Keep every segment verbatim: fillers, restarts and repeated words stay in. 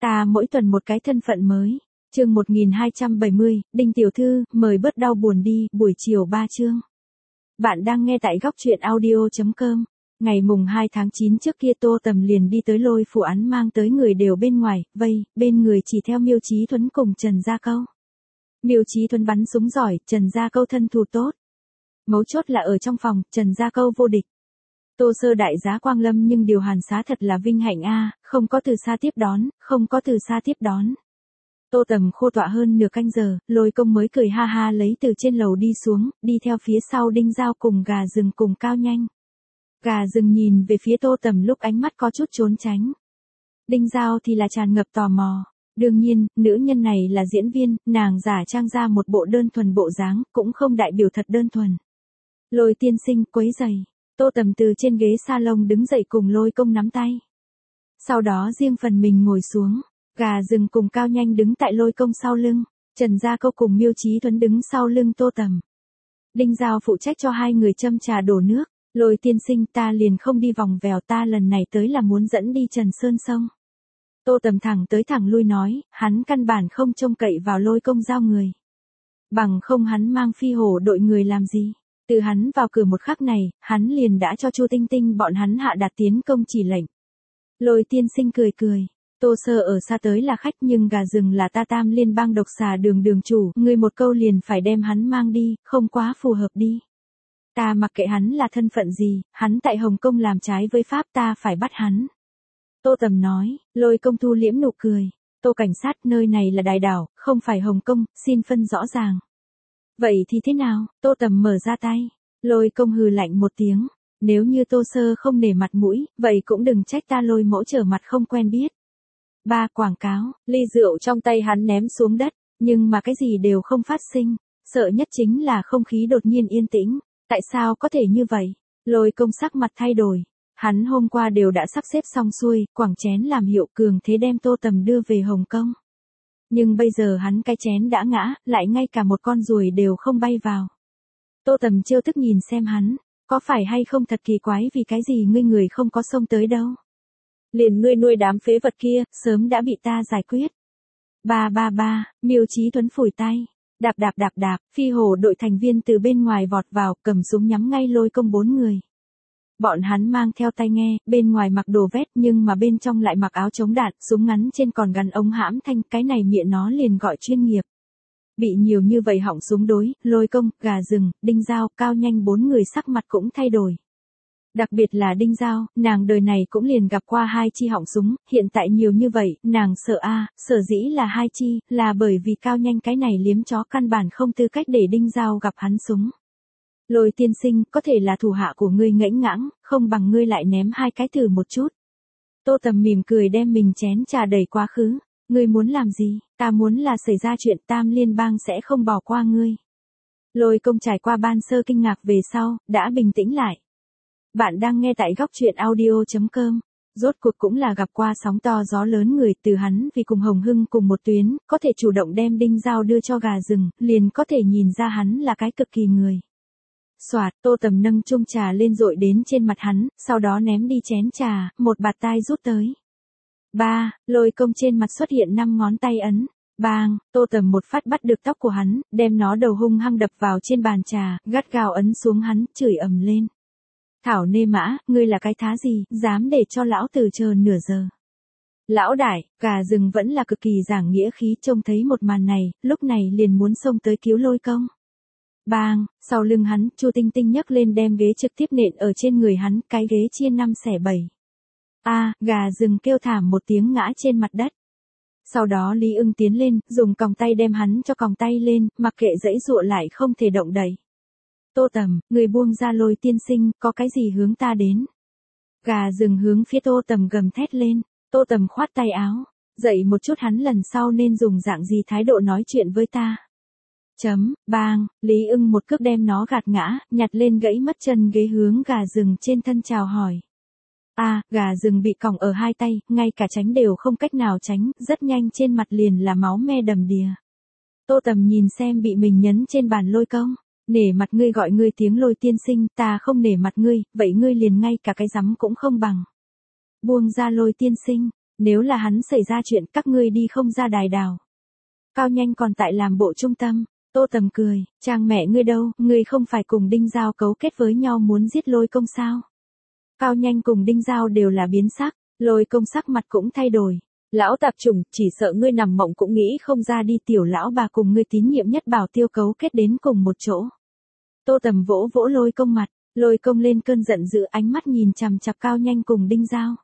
Ta mỗi tuần một cái thân phận mới. Chương một nghìn hai trăm bảy mươi, Đinh tiểu thư, mời bớt đau buồn đi, buổi chiều ba chương. Bạn đang nghe tại góc truyện audio chấm com. Ngày mùng hai tháng chín trước kia Tô Tầm liền đi tới Lôi Phủ án mang tới người đều bên ngoài, vây, bên người chỉ theo Miêu Chí Thuấn cùng Trần Gia Câu. Miêu Chí Thuấn bắn súng giỏi, Trần Gia Câu thân thủ tốt. Mấu chốt là ở trong phòng, Trần Gia Câu vô địch. Tô Sơ đại giá quang lâm nhưng điều hàn xá thật là vinh hạnh a, không có từ xa tiếp đón, không có từ xa tiếp đón. Tô Tầm khô tọa hơn nửa canh giờ, Lôi Công mới cười ha ha lấy từ trên lầu đi xuống, đi theo phía sau Đinh Giao cùng Gà Rừng cùng Cao Nhanh. Gà Rừng nhìn về phía Tô Tầm lúc ánh mắt có chút trốn tránh. Đinh Giao thì là tràn ngập tò mò. Đương nhiên, nữ nhân này là diễn viên, nàng giả trang ra một bộ đơn thuần bộ dáng, cũng không đại biểu thật đơn thuần. Lôi tiên sinh quấy giày. Tô Tầm từ trên ghế salon đứng dậy cùng Lôi Công nắm tay. Sau đó riêng phần mình ngồi xuống. Gà Rừng cùng Cao Nhanh đứng tại Lôi Công sau lưng. Trần Gia Câu cùng Miêu Chí Thuấn đứng sau lưng Tô Tầm. Đinh Giao phụ trách cho hai người châm trà đổ nước. Lôi tiên sinh, ta liền không đi vòng vèo, ta lần này tới là muốn dẫn đi Trần Sơn Sông. Tô Tầm thẳng tới thẳng lui nói, hắn căn bản không trông cậy vào Lôi Công giao người. Bằng không hắn mang phi hổ đội người làm gì. Từ hắn vào cửa một khắc này, hắn liền đã cho Chu Tinh Tinh bọn hắn hạ đạt tiến công chỉ lệnh. Lôi tiên sinh cười cười. Tô Sơ ở xa tới là khách nhưng Gà Rừng là ta Tam Liên bang độc xà đường đường chủ, người một câu liền phải đem hắn mang đi, không quá phù hợp đi. Ta mặc kệ hắn là thân phận gì, hắn tại Hồng Kông làm trái với pháp, ta phải bắt hắn. Tô Tầm nói. Lôi Công thu liễm nụ cười. Tô cảnh sát, nơi này là Đài Đảo, không phải Hồng Kông, xin phân rõ ràng. Vậy thì thế nào? Tô Tầm mở ra tay. Lôi Công hừ lạnh một tiếng. Nếu như Tô Sơ không nể mặt mũi, vậy cũng đừng trách ta Lôi mỗ trở mặt không quen biết. Ba quảng cáo, ly rượu trong tay hắn ném xuống đất, nhưng mà cái gì đều không phát sinh. Sợ nhất chính là không khí đột nhiên yên tĩnh. Tại sao có thể như vậy? Lôi Công sắc mặt thay đổi. Hắn hôm qua đều đã sắp xếp xong xuôi, quảng chén làm hiệu cường thế đem Tô Tầm đưa về Hồng Kông. Nhưng bây giờ hắn cái chén đã ngã, lại ngay cả một con ruồi đều không bay vào. Tô Tầm trêu tức nhìn xem hắn, có phải hay không thật kỳ quái vì cái gì ngươi người không có xông tới đâu. Liền ngươi nuôi đám phế vật kia, sớm đã bị ta giải quyết. Ba ba ba, Miêu Chí Thuấn phủi tay. Đạp đạp đạp đạp, phi hổ đội thành viên từ bên ngoài vọt vào, cầm súng nhắm ngay Lôi Công bốn người. Bọn hắn mang theo tai nghe, bên ngoài mặc đồ vét nhưng mà bên trong lại mặc áo chống đạn, súng ngắn trên còn gắn ống hãm thanh, cái này miệng nó liền gọi chuyên nghiệp. Bị nhiều như vậy hỏng súng đối, Lôi Công, Gà Rừng, Đinh Giao, Cao Nhanh bốn người sắc mặt cũng thay đổi. Đặc biệt là Đinh Giao, nàng đời này cũng liền gặp qua hai chi hỏng súng, hiện tại nhiều như vậy, nàng sợ a, à, sợ dĩ là hai chi, là bởi vì Cao Nhanh cái này liếm chó căn bản không tư cách để Đinh Giao gặp hắn súng. Lôi tiên sinh, có thể là thủ hạ của ngươi ngẫnh ngãng, không bằng ngươi lại ném hai cái thử một chút. Tô Tầm mỉm cười đem mình chén trà đẩy quá khứ. Ngươi muốn làm gì? Ta muốn là xảy ra chuyện Tam Liên bang sẽ không bỏ qua ngươi. Lôi Công trải qua ban sơ kinh ngạc về sau, đã bình tĩnh lại. Bạn đang nghe tại góc truyện audio chấm com. Rốt cuộc cũng là gặp qua sóng to gió lớn người, từ hắn vì cùng Hồng Hưng cùng một tuyến, có thể chủ động đem Đinh Giao đưa cho Gà Rừng, liền có thể nhìn ra hắn là cái cực kỳ người. Soạt, Tô Tầm nâng chung trà lên dội đến trên mặt hắn, sau đó ném đi chén trà, một bạt tai rút tới. Ba, Lôi Công trên mặt xuất hiện năm ngón tay ấn. Bang, Tô Tầm một phát bắt được tóc của hắn, đem nó đầu hung hăng đập vào trên bàn trà, gắt gao ấn xuống hắn, chửi ầm lên. Thảo nê mã, ngươi là cái thá gì, dám để cho lão tử chờ nửa giờ. Lão đại, Gà Rừng vẫn là cực kỳ giảng nghĩa khí, trông thấy một màn này, lúc này liền muốn xông tới cứu Lôi Công. Bang, sau lưng hắn, Chu Tinh Tinh nhấc lên đem ghế trực tiếp nện ở trên người hắn, cái ghế chia năm xẻ bảy. A, Gà Rừng kêu thảm một tiếng ngã trên mặt đất. Sau đó Lý Ưng tiến lên, dùng còng tay đem hắn cho còng tay lên, mặc kệ giãy giụa lại không thể động đậy. Tô Tầm, người buông ra Lôi tiên sinh, có cái gì hướng ta đến? Gà Rừng hướng phía Tô Tầm gầm thét lên. Tô Tầm khoát tay áo. Dậy một chút, hắn lần sau nên dùng dạng gì thái độ nói chuyện với ta. Chấm, bang, Lý Ưng một cước đem nó gạt ngã, nhặt lên gãy mất chân ghế hướng Gà Rừng trên thân chào hỏi. A, à, Gà Rừng bị còng ở hai tay, ngay cả tránh đều không cách nào tránh, rất nhanh trên mặt liền là máu me đầm đìa. Tô Tầm nhìn xem bị mình nhấn trên bàn Lôi Công. Nể mặt ngươi gọi ngươi tiếng Lôi tiên sinh, ta không nể mặt ngươi, vậy ngươi liền ngay cả cái rắm cũng không bằng. Buông ra Lôi tiên sinh. Nếu là hắn xảy ra chuyện các ngươi đi không ra đài đào. Cao Nhanh còn tại làm bộ trung tâm. Tô Tầm cười, Trang mẹ ngươi đâu, ngươi không phải cùng Đinh Giao cấu kết với nhau muốn giết Lôi Công sao? Cao Nhanh cùng Đinh Giao đều là biến sắc, Lôi Công sắc mặt cũng thay đổi. Lão tạp chủng, chỉ sợ ngươi nằm mộng cũng nghĩ không ra đi, tiểu lão bà cùng ngươi tín nhiệm nhất Bảo Tiêu cấu kết đến cùng một chỗ. Tô Tầm vỗ vỗ Lôi Công mặt, Lôi Công lên cơn giận dữ, ánh mắt nhìn chằm chằm Cao Nhanh cùng Đinh Giao.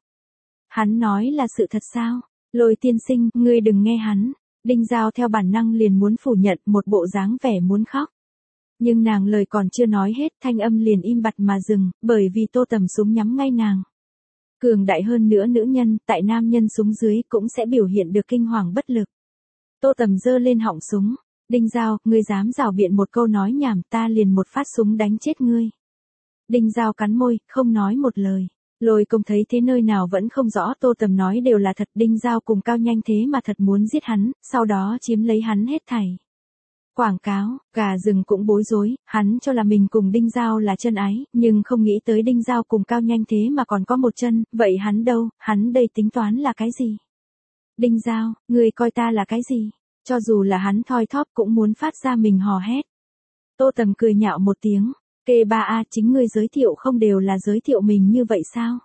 Hắn nói là sự thật sao? Lôi tiên sinh, ngươi đừng nghe hắn. Đinh Giao theo bản năng liền muốn phủ nhận, một bộ dáng vẻ muốn khóc. Nhưng nàng lời còn chưa nói hết, thanh âm liền im bặt mà dừng, bởi vì Tô Tầm súng nhắm ngay nàng. Cường đại hơn nữa nữ nhân, tại nam nhân súng dưới cũng sẽ biểu hiện được kinh hoàng bất lực. Tô Tầm giơ lên họng súng, Đinh Giao, ngươi dám rảo biện một câu nói nhảm, ta liền một phát súng đánh chết ngươi. Đinh Giao cắn môi, không nói một lời. Lôi Công thấy thế nơi nào vẫn không rõ, Tô Tầm nói đều là thật, Đinh Giao cùng Cao Nhanh thế mà thật muốn giết hắn, sau đó chiếm lấy hắn hết thảy. Quảng cáo, gà rừng cũng bối rối, hắn cho là mình cùng Đinh Giao là chân ái, nhưng không nghĩ tới Đinh Giao cùng Cao Nhanh thế mà còn có một chân, vậy hắn đâu, hắn đây tính toán là cái gì? Đinh Giao, ngươi coi ta là cái gì? Cho dù là hắn thoi thóp cũng muốn phát ra mình hò hét. Tô Tầm cười nhạo một tiếng. Kê ba a, chính ngươi giới thiệu không đều là giới thiệu mình như vậy sao?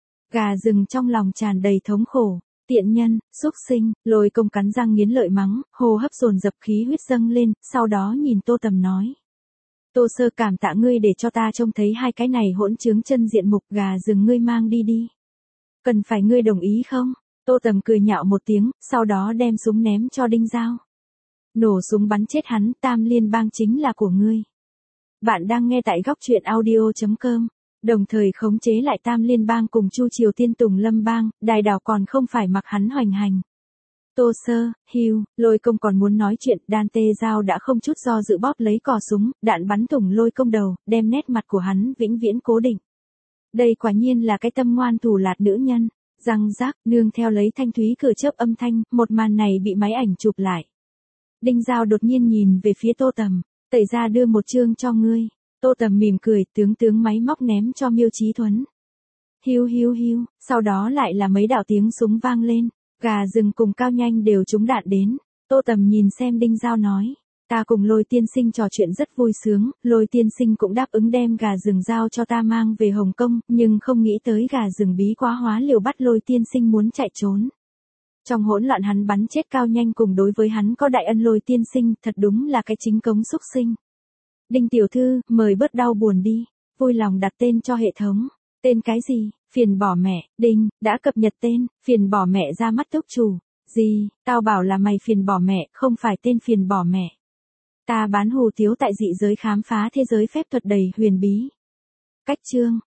Gà rừng trong lòng tràn đầy thống khổ. Tiện nhân, xúc sinh, Lôi Công cắn răng nghiến lợi mắng, hô hấp dồn dập, khí huyết dâng lên, sau đó nhìn Tô Tầm nói. Tô sơ, cảm tạ ngươi để cho ta trông thấy hai cái này hỗn trướng chân diện mục, gà rừng ngươi mang đi đi. Cần phải ngươi đồng ý không? Tô Tầm cười nhạo một tiếng, sau đó đem súng ném cho Đinh Giao. Nổ súng bắn chết hắn, Tam Liên bang chính là của ngươi. Bạn đang nghe tại góc truyện audio chấm com, đồng thời khống chế lại Tam Liên bang cùng Chu Triều Tiên Tùng Lâm bang, đài đảo còn không phải mặc hắn hoành hành. Tô sơ, Hugh, Lôi Công còn muốn nói chuyện, Đan Tê Giao đã không chút do dự bóp lấy cò súng, đạn bắn thủng Lôi Công đầu, đem nét mặt của hắn vĩnh viễn cố định. Đây quả nhiên là cái tâm ngoan thủ lạt nữ nhân. Răng rác, nương theo lấy thanh thúy cửa chớp âm thanh, một màn này bị máy ảnh chụp lại. Đinh Giao đột nhiên nhìn về phía Tô Tầm. Tẩy ra đưa một chương cho ngươi. Tô Tầm mỉm cười, tướng tướng máy móc ném cho Miêu Chí Thuấn. Hiu hiu hiu, sau đó lại là mấy đạo tiếng súng vang lên, gà rừng cùng Cao Nhanh đều trúng đạn đến. Tô Tầm nhìn xem Đinh Giao nói, ta cùng Lôi tiên sinh trò chuyện rất vui sướng, Lôi tiên sinh cũng đáp ứng đem gà rừng giao cho ta mang về Hồng Kông, nhưng không nghĩ tới gà rừng bí quá hóa liều bắt Lôi tiên sinh muốn chạy trốn. Trong hỗn loạn hắn bắn chết Cao Nhanh cùng đối với hắn có đại ân Lôi tiên sinh, thật đúng là cái chính cống xúc sinh. Đinh tiểu thư, mời bớt đau buồn đi, vui lòng đặt tên cho hệ thống. Tên cái gì? Phiền bỏ mẹ. Đinh, đã cập nhật tên, phiền bỏ mẹ ra mắt túc chủ. Gì, tao bảo là mày phiền bỏ mẹ, không phải tên phiền bỏ mẹ. Ta bán hủ tiếu tại dị giới khám phá thế giới phép thuật đầy huyền bí. Cách chương.